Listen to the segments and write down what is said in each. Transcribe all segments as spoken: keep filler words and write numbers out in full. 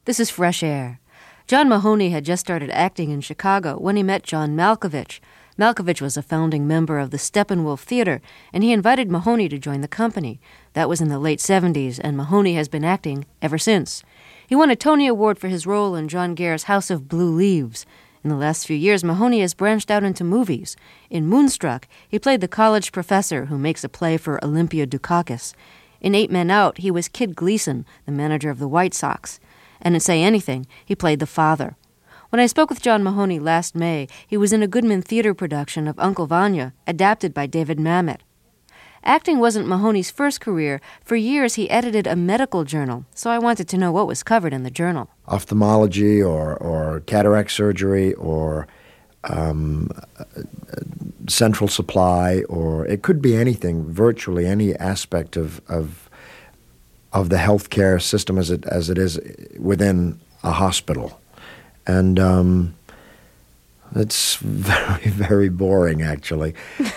This is Fresh Air. John Mahoney had just started acting in Chicago when he met John Malkovich. Malkovich was a founding member of the Steppenwolf Theater, and he invited Mahoney to join the company. That was in the late seventies, and Mahoney has been acting ever since. He won a Tony Award for his role in John Gayer's House of Blue Leaves. In the last few years, Mahoney has branched out into movies. In Moonstruck, he played the college professor who makes a play for Olympia Dukakis. In Eight Men Out, he was Kid Gleason, the manager of the White Sox. And in Say Anything, he played the father. When I spoke with John Mahoney last May, he was in a Goodman Theater production of Uncle Vanya, adapted by David Mamet. Acting wasn't Mahoney's first career. For years, he edited a medical journal, so I wanted to know what was covered in the journal. Ophthalmology or, or cataract surgery or um, central supply, or it could be anything, virtually any aspect of of, of the healthcare system as it as it is within a hospital. And um, it's very, very boring, actually.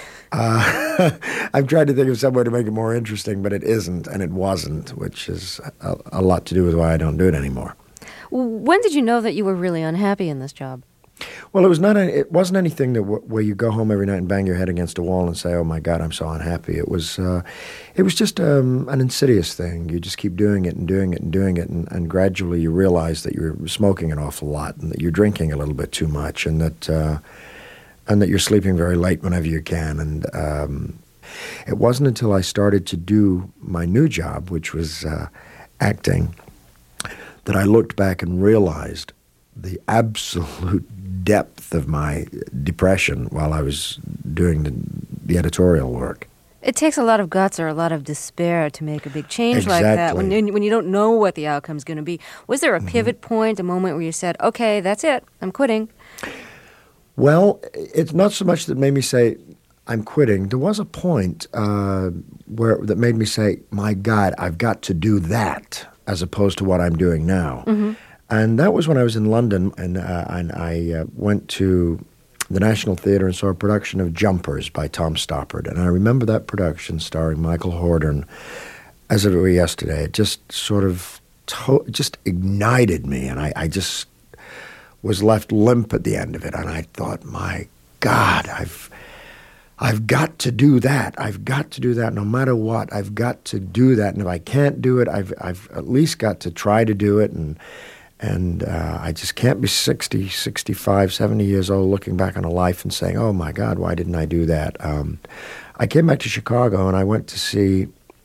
Uh, I've tried to think of some way to make it more interesting, but it isn't, and it wasn't, which is a, a lot to do with why I don't do it anymore. When did you know that you were really unhappy in this job? Well, it was not. Any, it wasn't anything that w- where you go home every night and bang your head against a wall and say, "Oh my God, I'm so unhappy." It was. Uh, it was just um, an insidious thing. You just keep doing it and doing it and doing it, and, and gradually you realize that you're smoking an awful lot and that you're drinking a little bit too much, and that uh, and that you're sleeping very late whenever you can. And um, it wasn't until I started to do my new job, which was uh, acting, that I looked back and realized the absolute depth of my depression while I was doing the, the editorial work. It takes a lot of guts or a lot of despair to make a big change Exactly. like that when, when you don't know what the outcome's going to be. Was there a pivot mm-hmm. point, a moment where you said, okay, that's it, I'm quitting? Well, it's not so much that made me say, I'm quitting. There was a point uh, where that made me say, my God, I've got to do that as opposed to what I'm doing now. Mm-hmm. And that was when I was in London, and, uh, and I uh, went to the National Theatre and saw a production of Jumpers by Tom Stoppard. And I remember that production starring Michael Hordern as if it were yesterday. It just sort of to- just ignited me, and I, I just was left limp at the end of it. And I thought, my God, I've I've got to do that. I've got to do that no matter what. I've got to do that. And if I can't do it, I've I've at least got to try to do it. And And uh, I just can't be sixty, sixty-five, seventy years old looking back on a life and saying, oh, my God, why didn't I do that? Um, I came back to Chicago, and I went to see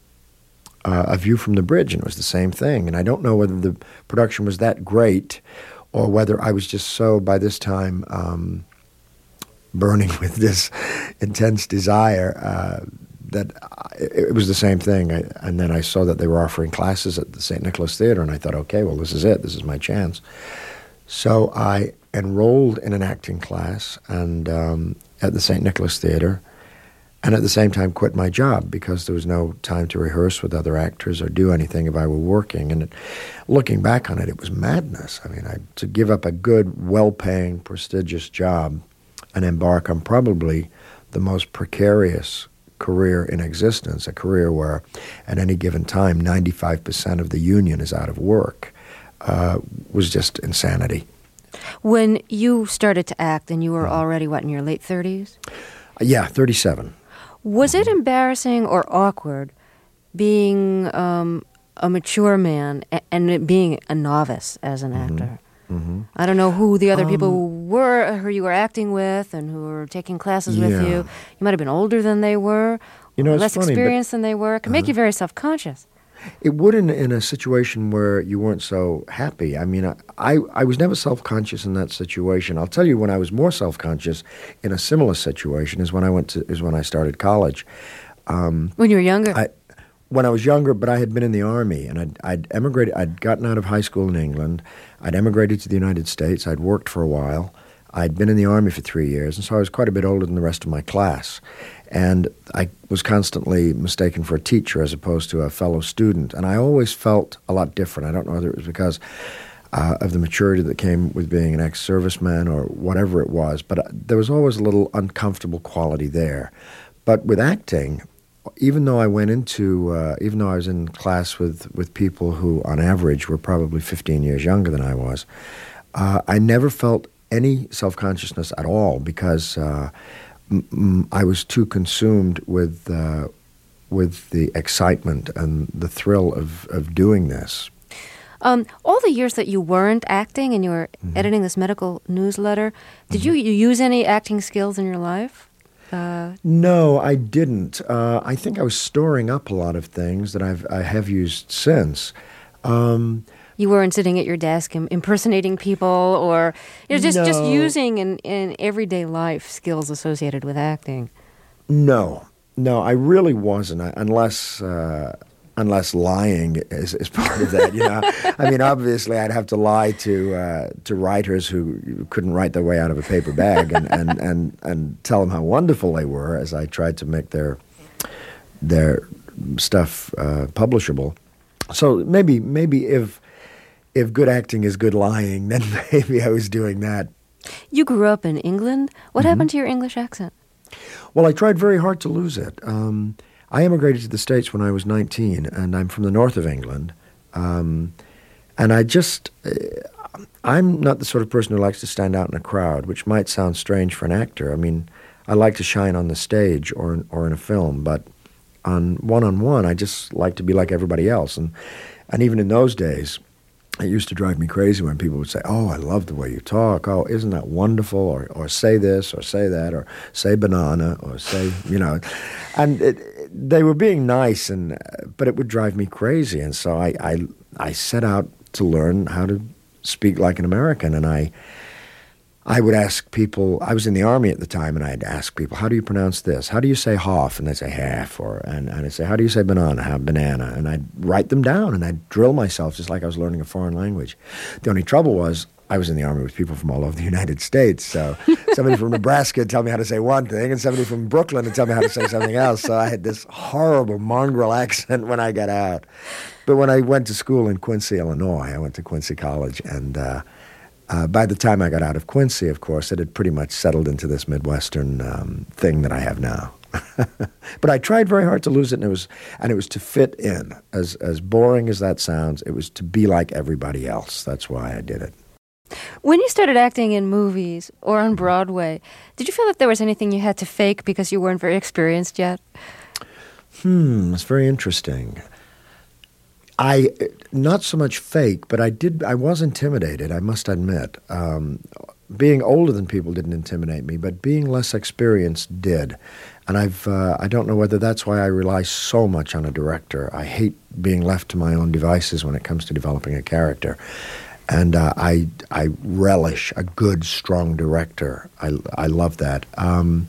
uh, A View from the Bridge, and it was the same thing. And I don't know whether the production was that great or whether I was just so, by this time, um, burning with this intense desire uh, that it was the same thing. I, and then I saw that they were offering classes at the Saint Nicholas Theatre, and I thought, okay, well, this is it. This is my chance. So I enrolled in an acting class and um, at the Saint Nicholas Theatre, and at the same time quit my job because there was no time to rehearse with other actors or do anything if I were working. And it, looking back on it, it was madness. I mean, I, to give up a good, well-paying, prestigious job and embark on probably the most precarious career in existence, a career where at any given time ninety-five percent of the union is out of work, uh, was just insanity. When you started to act, and you were already, what, in your late thirties? Uh, yeah, thirty-seven. Was it embarrassing or awkward being um, a mature man and being a novice as an actor? Mm-hmm. Mm-hmm. I don't know who the other um, people were, who you were acting with and who were taking classes yeah. with you. You might have been older than they were, you know, less funny, experienced than they were. It can uh, make you very self-conscious. It would in, in a situation where you weren't so happy. I mean, I, I, I was never self-conscious in that situation. I'll tell you when I was more self-conscious in a similar situation is when I went to is when I started college. Um, when you were younger? I, when I was younger, but I had been in the Army, and I'd, I'd emigrated. I'd gotten out of high school in England. I'd emigrated to the United States. I'd worked for a while. I'd been in the Army for three years, and so I was quite a bit older than the rest of my class. And I was constantly mistaken for a teacher as opposed to a fellow student. And I always felt a lot different. I don't know whether it was because uh, of the maturity that came with being an ex-serviceman or whatever it was, but uh, there was always a little uncomfortable quality there. But with acting, even though I went into, uh, even though I was in class with, with people who, on average, were probably fifteen years younger than I was, uh, I never felt any self-consciousness at all because uh, m- m- I was too consumed with uh, with the excitement and the thrill of, of doing this. Um, all the years that you weren't acting and you were mm-hmm. editing this medical newsletter, did mm-hmm. you, you use any acting skills in your life? Uh, no, I didn't. Uh, I think I was storing up a lot of things that I've I have used since. Um, you weren't sitting at your desk im- impersonating people, or you know, just no. just using in, in everyday life skills associated with acting. No, no, I really wasn't, unless. Uh, Unless lying is, is part of that, you know. I mean, obviously, I'd have to lie to uh, to writers who couldn't write their way out of a paper bag, and, and, and, and tell them how wonderful they were as I tried to make their their stuff uh, publishable. So maybe maybe if if good acting is good lying, then maybe I was doing that. You grew up in England. What mm-hmm. happened to your English accent? Well, I tried very hard to lose it. Um, I immigrated to the States when I was nineteen, and I'm from the north of England. Um, and I just, uh, I'm not the sort of person who likes to stand out in a crowd, which might sound strange for an actor. I mean, I like to shine on the stage or in, or in a film, but on one-on-one, I just like to be like everybody else. And and even in those days, it used to drive me crazy when people would say, "Oh, I love the way you talk. Oh, isn't that wonderful?" Or or say this, or say that, or say banana, or say, you know. And it, they were being nice, and uh, but it would drive me crazy. And so I, I I set out to learn how to speak like an American. And I I would ask people. I was in the Army at the time, and I'd ask people, "How do you pronounce this? How do you say half?" And they'd say half, or and, and I'd say, "How do you say banana?" How banana? And I'd write them down, and I'd drill myself just like I was learning a foreign language. The only trouble was I was in the Army with people from all over the United States, so somebody from Nebraska would tell me how to say one thing, and somebody from Brooklyn would tell me how to say something else. So I had this horrible mongrel accent when I got out. But when I went to school in Quincy, Illinois, I went to Quincy College, and uh, uh, by the time I got out of Quincy, of course, it had pretty much settled into this Midwestern um, thing that I have now. But I tried very hard to lose it, and it was and it was to fit in. As as boring as that sounds, it was to be like everybody else. That's why I did it. When you started acting in movies or on Broadway, did you feel that there was anything you had to fake because you weren't very experienced yet? Hmm, that's very interesting. I, not so much fake, but I did, I was intimidated, I must admit. Um, being older than people didn't intimidate me, but being less experienced did. And I've, uh, I don't know whether that's why I rely so much on a director. I hate being left to my own devices when it comes to developing a character. And uh, I I relish a good, strong director. I, I love that. Um,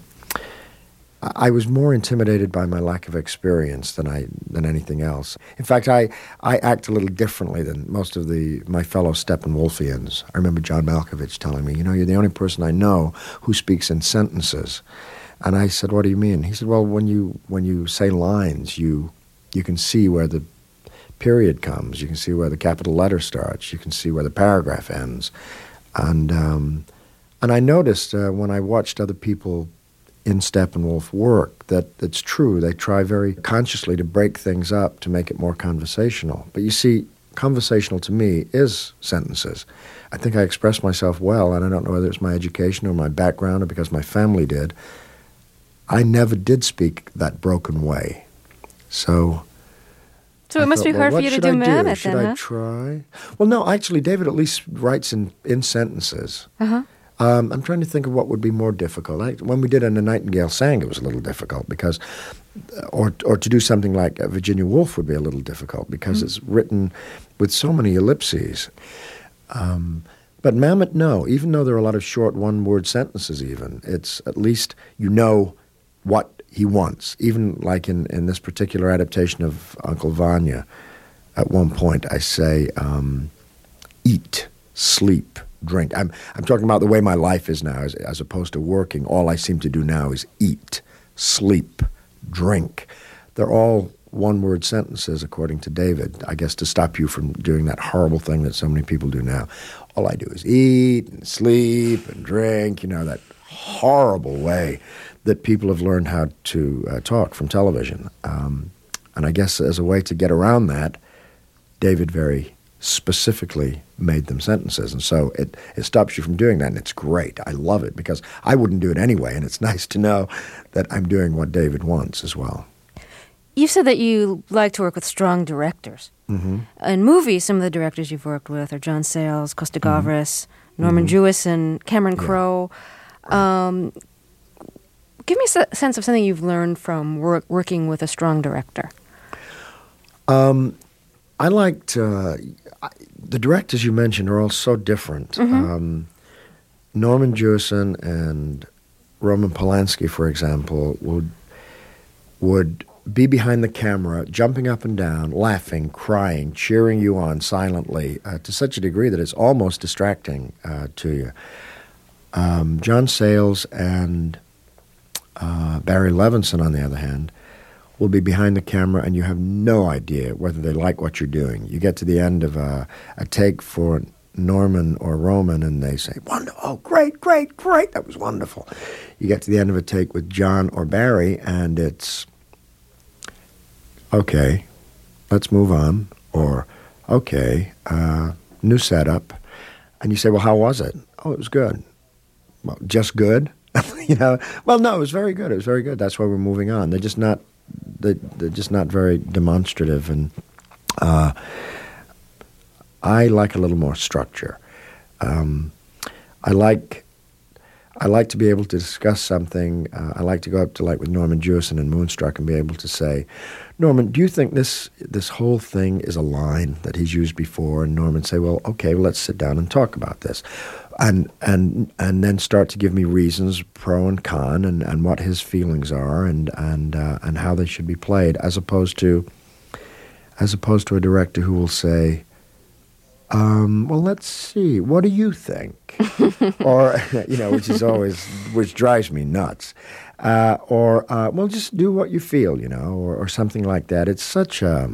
I was more intimidated by my lack of experience than I than anything else. In fact, I, I act a little differently than most of the my fellow Steppenwolfians. I remember John Malkovich telling me, "You know, you're the only person I know who speaks in sentences." And I said, "What do you mean?" He said, "Well, when you when you say lines, you you can see where the period comes. You can see where the capital letter starts. You can see where the paragraph ends." And um, and I noticed uh, when I watched other people in Steppenwolf work that it's true. They try very consciously to break things up to make it more conversational. But you see, conversational to me is sentences. I think I express myself well, and I don't know whether it's my education or my background or because my family did. I never did speak that broken way. So... So it I must thought, be hard well, for you to should do I Mammoth, Should then, I huh? try? Well, no, actually, David at least writes in, in sentences. Uh-huh. Um, I'm trying to think of what would be more difficult. I, when we did And a Nightingale Sang, it was a little difficult because, or or to do something like Virginia Woolf would be a little difficult because mm-hmm. it's written with so many ellipses. Um, but Mamet, no, even though there are a lot of short one-word sentences even, it's at least you know what he wants. Even like in, in this particular adaptation of Uncle Vanya, at one point I say, um, eat, sleep, drink. I'm I'm talking about the way my life is now as, as opposed to working. All I seem to do now is eat, sleep, drink. They're all one-word sentences, according to David, I guess to stop you from doing that horrible thing that so many people do now. All I do is eat and sleep and drink, you know, that horrible way that people have learned how to uh, talk from television. Um, and I guess as a way to get around that, David very specifically made them sentences. And so it, it stops you from doing that, and it's great. I love it because I wouldn't do it anyway, and it's nice to know that I'm doing what David wants as well. You said that you like to work with strong directors. Mm-hmm. In movies, some of the directors you've worked with are John Sayles, Costa Gavras, mm-hmm. Norman mm-hmm. Jewison, Cameron Yeah. Crowe. Um, give me a sense of something you've learned from work, working with a strong director. Um, I liked uh, I, the directors you mentioned are all so different. Mm-hmm. Um, Norman Jewison and Roman Polanski, for example, would would be behind the camera, jumping up and down, laughing, crying, cheering you on silently uh, to such a degree that it's almost distracting uh, to you. Um, John Sayles and uh, Barry Levinson, on the other hand, will be behind the camera and you have no idea whether they like what you're doing. You get to the end of a, a take for Norman or Roman and they say, "Wonderful, oh, great, great, great, that was wonderful." You get to the end of a take with John or Barry and it's, "Okay, let's move on," or "Okay, uh, new setup." And you say, "Well, how was it?" "Oh, it was good." "Well, just good?" You know, well, no, it was very good. It was very good. That's why we're moving on. They're just not, they, they're just not very demonstrative. And uh, I like a little more structure. Um, I like, I like to be able to discuss something. Uh, I like to go up to, like with Norman Jewison and Moonstruck, and be able to say, "Norman, do you think this this whole thing is a line that he's used before?" And Norman say, "Well, okay, well, let's sit down and talk about this," and and and then start to give me reasons, pro and con, and, and what his feelings are, and and uh, and how they should be played, as opposed to as opposed to a director who will say, Um, well, let's see. What do you think? Or, you know, which is always, which drives me nuts. Uh, or, uh, well, just do what you feel, you know, or, or something like that. It's such a,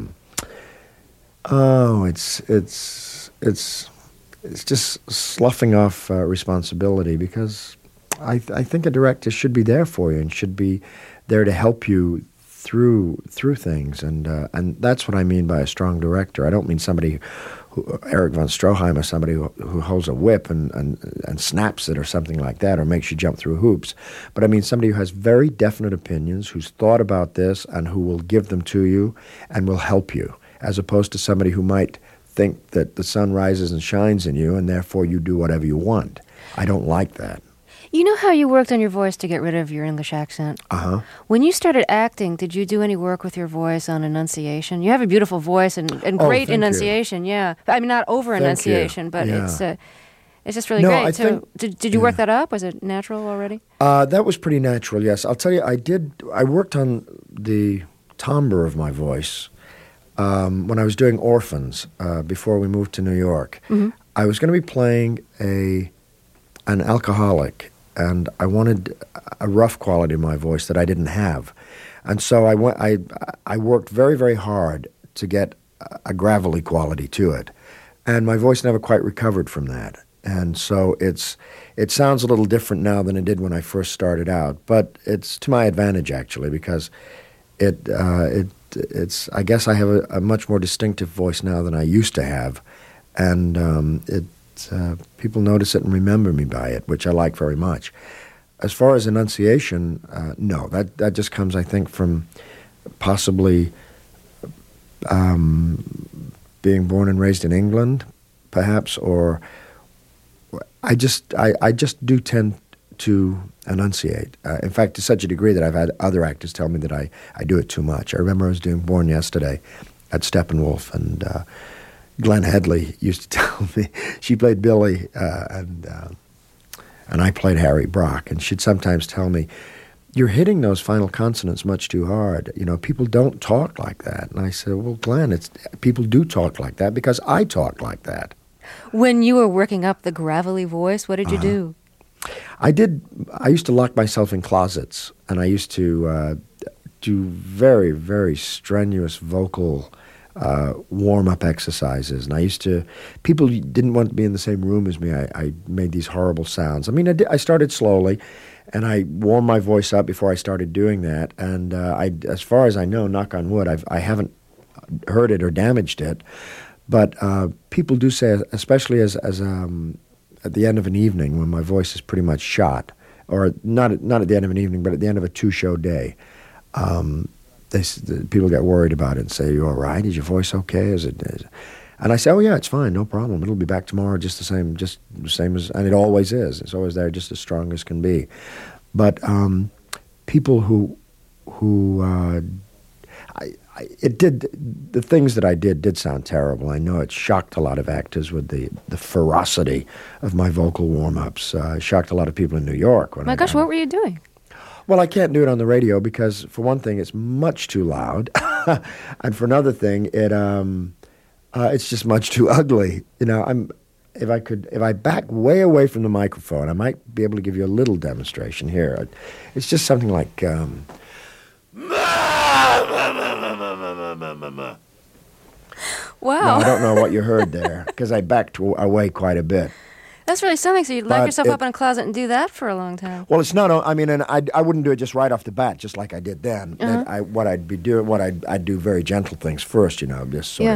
oh, it's, it's, it's, it's just sloughing off uh, responsibility, because I, th- I think a director should be there for you and should be there to help you through through things, and uh, and that's what I mean by a strong director. I don't mean somebody who, Eric von Stroheim, or somebody who, who holds a whip and, and and snaps it or something like that, or makes you jump through hoops. But I mean somebody who has very definite opinions, who's thought about this, and who will give them to you and will help you, as opposed to somebody who might think that the sun rises and shines in you, and therefore you do whatever you want. I don't like that. You know how you worked on your voice to get rid of your English accent? Uh-huh. When you started acting, did you do any work with your voice on enunciation? You have a beautiful voice and, and Oh, great thank enunciation, you. yeah. I mean, not over-enunciation, but Yeah. it's uh, it's just really No, great. I so think- did, did you work that up? Was it natural already? Uh, that was pretty natural, yes. I'll tell you, I did, I worked on the timbre of my voice um, when I was doing Orphans uh, before we moved to New York. Mm-hmm. I was going to be playing a an alcoholic, and I wanted a rough quality of my voice that I didn't have. And so I went, I, I worked very, very hard to get a gravelly quality to it. And my voice never quite recovered from that. And so it's it sounds a little different now than it did when I first started out. But it's to my advantage, actually, because it uh, it it's I guess I have a, a much more distinctive voice now than I used to have. And um, it Uh, people notice it and remember me by it, which I like very much. As far as enunciation, uh, no, that that just comes, I think, from possibly um, being born and raised in England, perhaps, or I just I, I just do tend to enunciate. Uh, in fact, to such a degree that I've had other actors tell me that I, I do it too much. I remember I was doing Born Yesterday at Steppenwolf, and uh, Glenn Headley used to tell me, she played Billy, uh, and uh, and I played Harry Brock, and she'd sometimes tell me, "You're hitting those final consonants much too hard. You know, people don't talk like that." And I said, "Well, Glenn, it's people do talk like that because I talk like that." When you were working up the gravelly voice, what did you Uh-huh. do? I did. I used to lock myself in closets, and I used to uh, do very, very strenuous vocal uh, warm-up exercises. And I used to, people didn't want to be in the same room as me. I, I made these horrible sounds. I mean, I, did, I started slowly, and I warmed my voice up before I started doing that. And uh, I, as far as I know, knock on wood, I've, I haven't hurt it or damaged it. But uh, people do say, especially as, as um, at the end of an evening when my voice is pretty much shot, or not at, not at the end of an evening, but at the end of a two-show day, um, they, the, people get worried about it and say, "You all right? Is your voice okay? Is it?" Is it? And I say, "Oh yeah, it's fine, no problem. It'll be back tomorrow, just the same, just the same as," and it always is. It's always there, just as strong as can be. But um, people who who uh, I, I, it did the things that I did did sound terrible. I know it shocked a lot of actors with the, the ferocity of my vocal warm-ups. Uh, it shocked a lot of people in New York. When My I gosh, what were you doing? Well, I can't do it on the radio because, for one thing, it's much too loud, and for another thing, it um, uh, it's just much too ugly. You know, I'm if I could if I back way away from the microphone, I might be able to give you a little demonstration here. It's just something like. Um, Wow. No, I don't know what you heard there because I backed away quite a bit. That's really something. So you'd lock But yourself it- up in a closet and do that for a long time. Well, it's not. I mean, and I, I wouldn't do it just right off the bat, just like I did then. Uh-huh. That I, what I'd be doing, what I'd, I'd do very gentle things first, you know, just sort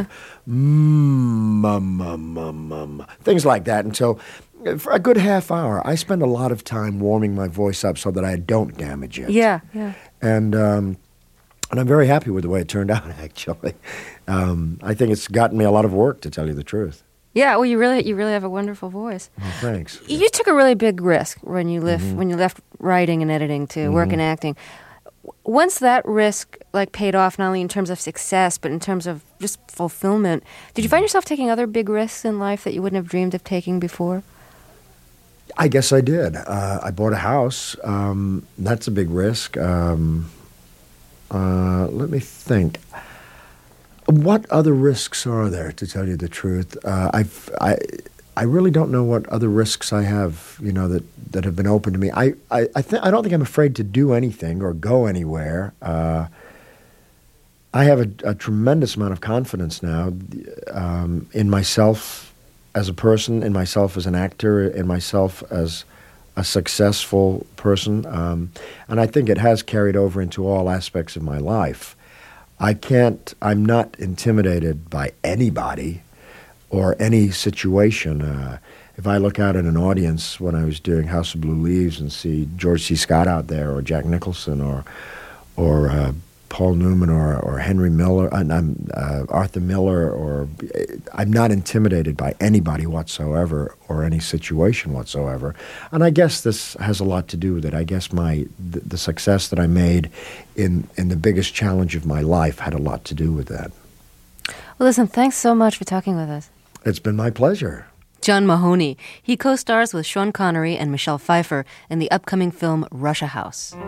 Yeah. of mm, um, um, um, um, things like that until for a good half hour. I spend a lot of time warming my voice up so that I don't damage it. Yeah, yeah. And um, and I'm very happy with the way it turned out. Actually, um, I think it's gotten me a lot of work, to tell you the truth. Yeah, well, you really, you really have a wonderful voice. Well, thanks. You took a really big risk when you left Mm-hmm. when you left writing and editing to work in acting. W- Once that risk like paid off, not only in terms of success but in terms of just fulfillment, did you find yourself taking other big risks in life that you wouldn't have dreamed of taking before? I guess I did. Uh, I bought a house. Um, that's a big risk. Um, uh, let me think. What other risks are there, to tell you the truth? Uh, I've, I, I really don't know what other risks I have, you know, that, that have been open to me. I, I, I, th- I don't think I'm afraid to do anything or go anywhere. Uh, I have a, a tremendous amount of confidence now um, in myself as a person, in myself as an actor, in myself as a successful person. Um, and I think it has carried over into all aspects of my life. I can't, I'm not intimidated by anybody or any situation. Uh, if I look out at an audience when I was doing House of Blue Leaves and see George C. Scott out there, or Jack Nicholson, or or uh, Paul Newman, or, or Henry Miller, uh, I'm, uh, Arthur Miller, or I'm not intimidated by anybody whatsoever or any situation whatsoever. And I guess this has a lot to do with it. I guess my the, the success that I made in, in the biggest challenge of my life had a lot to do with that. Well, listen, thanks so much for talking with us. It's been my pleasure. John Mahoney. He co-stars with Sean Connery and Michelle Pfeiffer in the upcoming film Russia House.